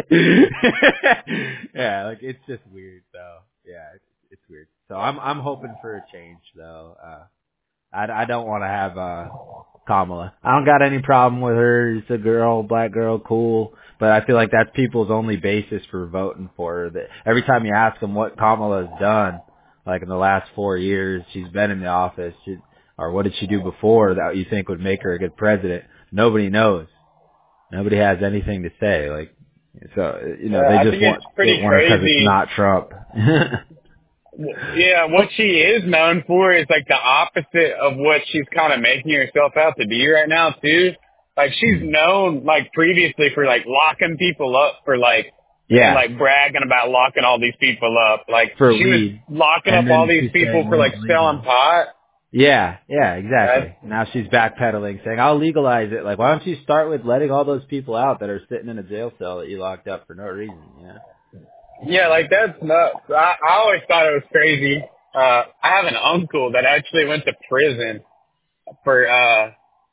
Yeah, like, it's just weird, though. Yeah, it's, it's weird. So I'm, I'm hoping for a change, though. Uh, I, I don't want to have, uh, Kamala. I don't got any problem with her. It's a girl, black girl, cool. But I feel like that's people's only basis for voting for her. That every time you ask them what Kamala has done, like in the last four years she's been in the office, she, or what did she do before that you think would make her a good president? Nobody knows. Nobody has anything to say. Like, so you know, Yeah, I they think just want it's pretty want her because crazy. it's not Trump. Yeah, what she is known for is like the opposite of what she's kind of making herself out to be right now too. Like she's known like previously for like locking people up for like Yeah, and like bragging about locking all these people up. Like for she weed, was locking and up all then these she's people saying for like weed's selling legal. pot. Yeah, yeah, exactly. That's, Now she's backpedaling, saying, I'll legalize it. Like, why don't you start with letting all those people out that are sitting in a jail cell that you locked up for no reason, you know? yeah, like that's nuts. I, I always thought it was crazy. Uh, I have an uncle that actually went to prison for, uh,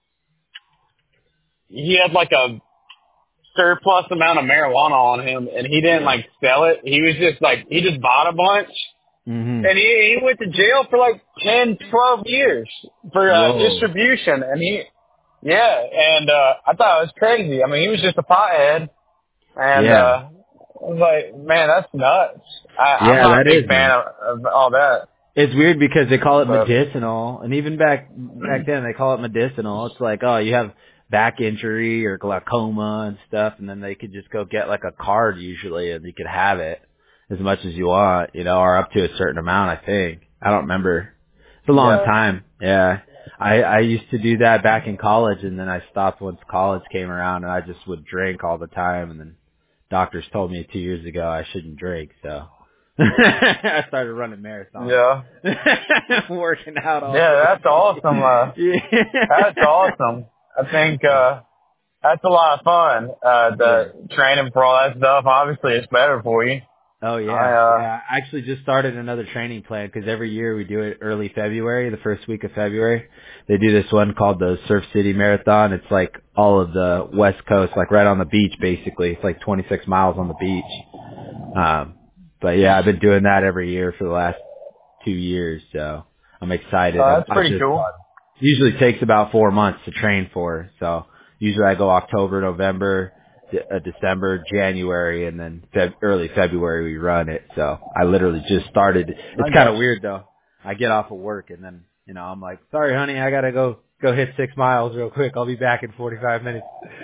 he had like a surplus amount of marijuana on him and he didn't like sell it. He was just like, he just bought a bunch. Mm-hmm. And he, he went to jail for like ten, twelve years for uh, Whoa. distribution. And he, yeah, and uh, I thought it was crazy. I mean, he was just a pothead. And Yeah. uh, I was like, man, that's nuts. I, I'm Yeah, not a that big is fan nuts. of, of all that. It's weird because they call it But, medicinal, and even back back then they call it medicinal. It's like, oh, you have back injury or glaucoma and stuff, and then they could just go get like a card usually, and you could have it as much as you want, you know, or up to a certain amount. I think I don't remember. It's a long yeah. time. Yeah, I I used to do that back in college, and then I stopped once college came around, and I just would drink all the time, and then doctors told me two years ago I shouldn't drink, so. I started running marathons. Yeah. Working out all Yeah, day. that's awesome. Uh, Yeah. that's awesome. I think uh, that's a lot of fun. Uh, the training for all that stuff, obviously, it's better for you. Oh yeah. I, uh, yeah. I actually just started another training plan because every year we do it early February, the first week of February. They do this one called the Surf City Marathon. It's like all of the West Coast, like right on the beach, basically. It's like twenty-six miles on the beach. Um, but yeah, I've been doing that every year for the last two years, so I'm excited. Oh, that's I pretty just, cool. Usually takes about four months to train for, so usually I go October, November, De- uh, December, January, and then Feb- early February we run it. So I literally just started. It's I kind of guess. weird though. I get off of work and then, you know, I'm like, sorry honey, I gotta go, go hit six miles real quick. I'll be back in forty-five minutes.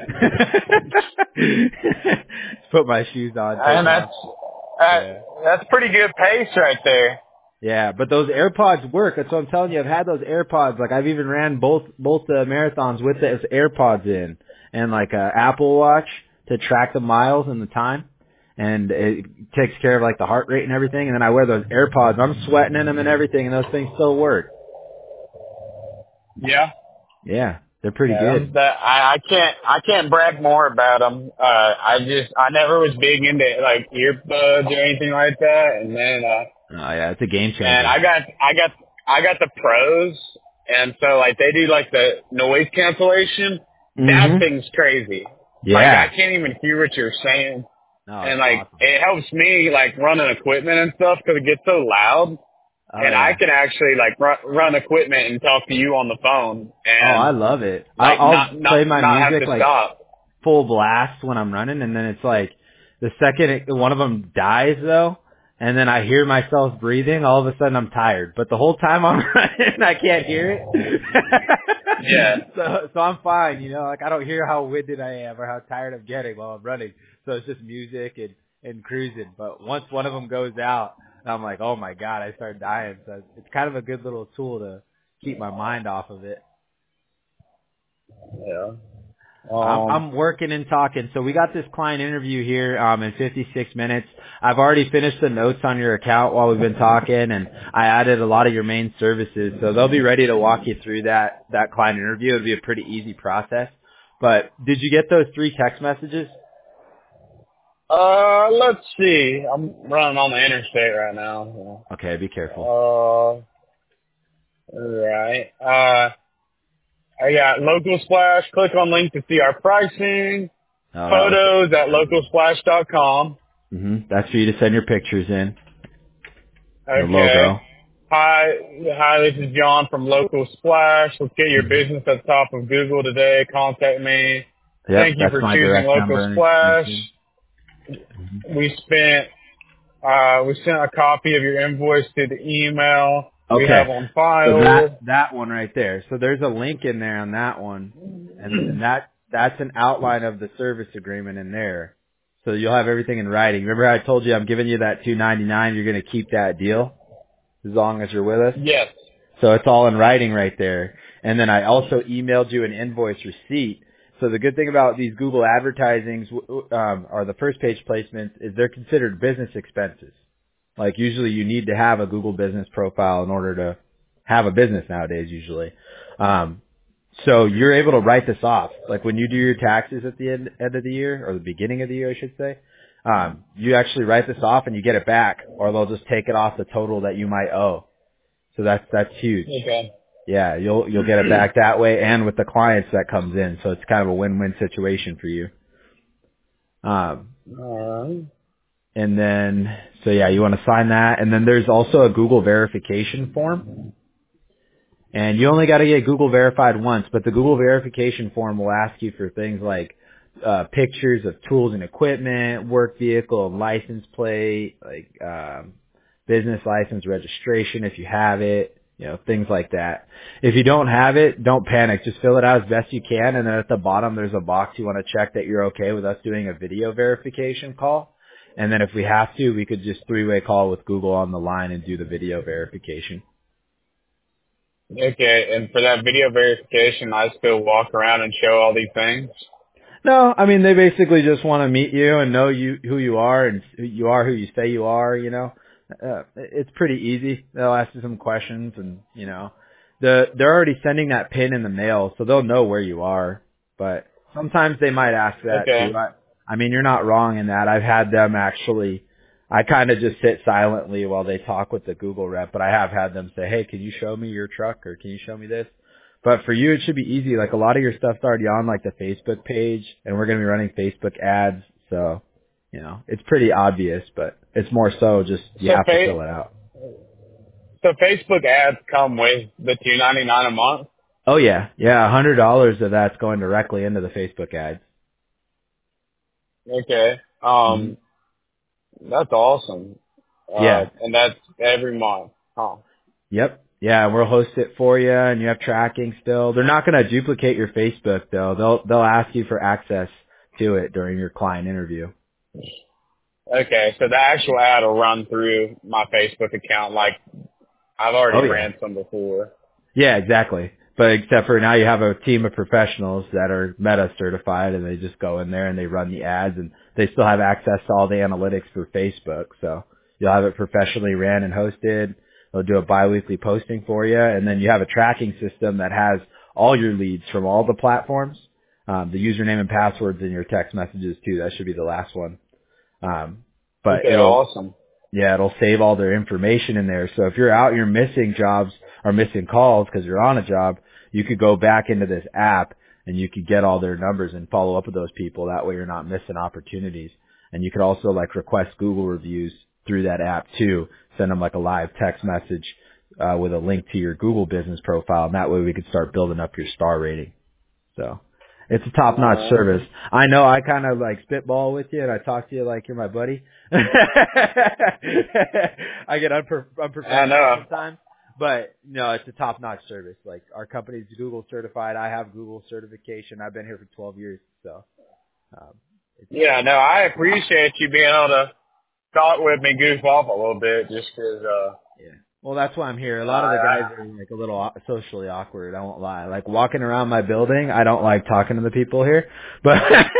Just put my shoes on. Take And that's, off. uh, Yeah. that's pretty good pace right there. Yeah, but those AirPods work. That's what I'm telling you. I've had those AirPods. Like I've even ran both both the marathons with those AirPods in, and like a Apple Watch to track the miles and the time, and it takes care of like the heart rate and everything. And then I wear those AirPods. I'm sweating in them and everything, and those things still work. Yeah. Yeah, they're pretty Yeah, good. that, I, I can't, I can't brag more about them. Uh, I just, I never was big into like earbuds or anything like that. And then, uh, Oh yeah, it's a game changer. and I got, I got, I got the pros. And so like they do like the noise cancellation. Mm-hmm. That thing's crazy. Yeah. Like I can't even hear what you're saying. No, and it's like awesome. it helps me like running equipment and stuff because it gets so loud. Oh, And yeah. I can actually like run, run equipment and talk to you on the phone, Oh, I and love it. I'll, like I'll not play not my not have music to like stop. full blast when I'm running, and then it's like the second it, one of them dies though, and then I hear myself breathing, all of a sudden I'm tired. But the whole time I'm running, I can't hear it. Yeah. so so I'm fine, you know, like I don't hear how winded I am or how tired I'm getting while I'm running. So it's just music and and cruising. But once one of them goes out, I'm like, oh my god, I start dying. So it's kind of a good little tool to keep my mind off of it. Yeah. I'm, Um. I'm working and talking. So we got this client interview here um, in fifty-six minutes. I've already finished the notes on your account while we've been talking, and I added a lot of your main services. So they'll be ready to walk you through that that client interview. It'll be a pretty easy process. But did you get those three text messages? Uh. Let's see. I'm running on the interstate right now. Okay, be careful. Uh. Right. Uh. I got Local Splash. Click on link to see our pricing. Oh, that was Photos at local splash dot com. hmm That's for you to send your pictures in. The Okay. logo. Hi, hi. This is John from Local Splash. Let's get your hmm business at the top of Google today. Contact me. Yep, Thank you that's for my choosing direct Local number and Splash. extension. hmm We spent, uh, we sent a copy of your invoice to the email we Okay. have on So that file. that one right there. So there's a link in there on that one, and and that that's an outline of the service agreement in there. So you'll have everything in writing. Remember I told you I'm giving you that two ninety-nine. You're going to keep that deal as long as you're with us. Yes. So it's all in writing right there. And then I also emailed you an invoice receipt. So the good thing about these Google advertisings um, or the first page placements is they're considered business expenses. Like usually you need to have a Google business profile in order to have a business nowadays usually. Um, so you're able to write this off. Like when you do your taxes at the end, end of the year or the beginning of the year, I should say, um, you actually write this off and you get it back or they'll just take it off the total that you might owe. So that's, that's huge. Okay. Yeah, you'll, you'll get it back that way and with the clients that comes in. So it's kind of a win-win situation for you. Um, All right. And then, so yeah, you want to sign that. And then there's also a Google verification form. And you only got to get Google verified once, but the Google verification form will ask you for things like uh, pictures of tools and equipment, work vehicle and license plate, like um, business license registration if you have it, you know, things like that. If you don't have it, don't panic. Just fill it out as best you can. And then at the bottom, there's a box you want to check that you're okay with us doing a video verification call. And then if we have to, we could just three-way call with Google on the line and do the video verification. Okay. And for that video verification, I still walk around and show all these things. No, I mean, they basically just want to meet you and know you, who you are and who you are who you say you are, you know. Uh, it's pretty easy. They'll ask you some questions and, you know, the, they're already sending that pin in the mail, so they'll know where you are. But sometimes they might ask that too. Okay. I, I mean, you're not wrong in that. I've had them actually, I kind of just sit silently while they talk with the Google rep, but I have had them say, hey, can you show me your truck or can you show me this? But for you, it should be easy. Like a lot of your stuff's already on like the Facebook page and we're going to be running Facebook ads. So, you know, it's pretty obvious, but it's more so just you So have to fa- fill it out. so Facebook ads come with the two ninety-nine a month. Oh yeah. Yeah. A hundred dollars of that's going directly into the Facebook ads. Okay. hmm Um, that's awesome. Uh, Yeah. and that's every month. Huh. Yep. Yeah, we'll host it for you and you have tracking still. They're not going to duplicate your Facebook though. They'll, they'll ask you for access to it during your client interview. Okay. So the actual ad will run through my Facebook account like I've already Oh yeah. ran some before. Yeah, exactly. But except for now you have a team of professionals that are Meta certified and they just go in there and they run the ads and they still have access to all the analytics for Facebook. So you'll have it professionally ran and hosted. They'll do a biweekly posting for you. And then you have a tracking system that has all your leads from all the platforms. Um, the username and passwords in your text messages too. That should be the last one. Um, but Okay. it'll, Awesome. yeah, it'll save all their information in there. So if you're out, you're missing jobs or missing calls because you're on a job, you could go back into this app and you could get all their numbers and follow up with those people. That way you're not missing opportunities. And you could also like request Google reviews through that app too. Send them like a live text message uh, with a link to your Google business profile, and that way we could start building up your star rating. So it's a top-notch service. I know I kind of like spitball with you, and I talk to you like you're my buddy. I get unper- unprofessional sometimes, but no, it's a top-notch service. Like our company's Google certified. I have Google certification. I've been here for twelve years, so. Um, yeah, no, I appreciate you being able to talk with me, goof off a little bit, just 'cause uh, yeah. Well, that's why I'm here. A lot of the guys are like a little au- socially awkward. I won't lie. Like walking around my building, I don't like talking to the people here, but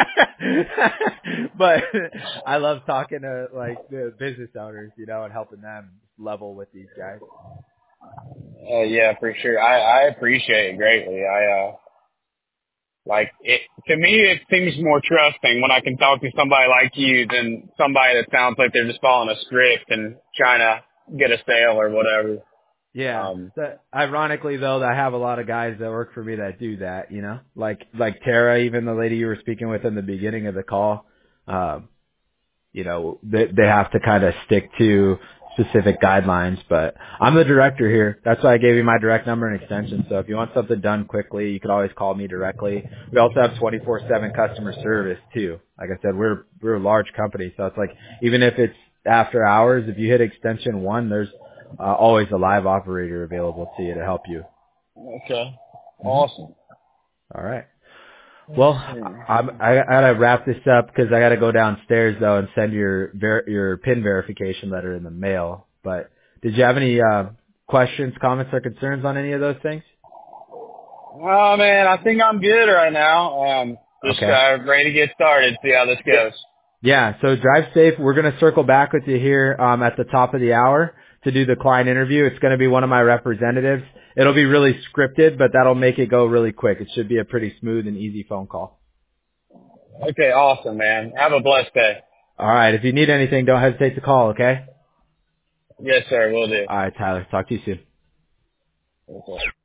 but I love talking to like the business owners, you know, and helping them level with these guys. uh yeah, for sure. I I appreciate it greatly. I uh like it to me. It seems more trusting when I can talk to somebody like you than somebody that sounds like they're just following a script and trying to get a sale or whatever. Yeah. Um, But ironically though, I have a lot of guys that work for me that do that, you know, like, like Tara, even the lady you were speaking with in the beginning of the call, um, you know, they, they have to kind of stick to specific guidelines, but I'm the director here. That's why I gave you my direct number and extension. So if you want something done quickly, you could always call me directly. We also have twenty-four seven customer service too. Like I said, we're, we're a large company. So it's like, even if it's after hours, if you hit extension one, there's uh, always a live operator available to you to help you. okay. Awesome. All right. Well, I'm, I gotta wrap this up because I gotta go downstairs though and send your ver- your PIN verification letter in the mail. But did you have any uh, questions, comments, or concerns on any of those things? Oh man, I think I'm good right now. Um, just Okay. uh, ready to get started. See how this goes. Yeah. So drive safe. We're gonna circle back with you here um, at the top of the hour to do the client interview. It's gonna be one of my representatives. It'll be really scripted, but that'll make it go really quick. It should be a pretty smooth and easy phone call. Okay, awesome, man. Have a blessed day. All right. If you need anything, don't hesitate to call. Okay. Yes, sir. Will do. All right, Tyler. Talk to you soon. Okay.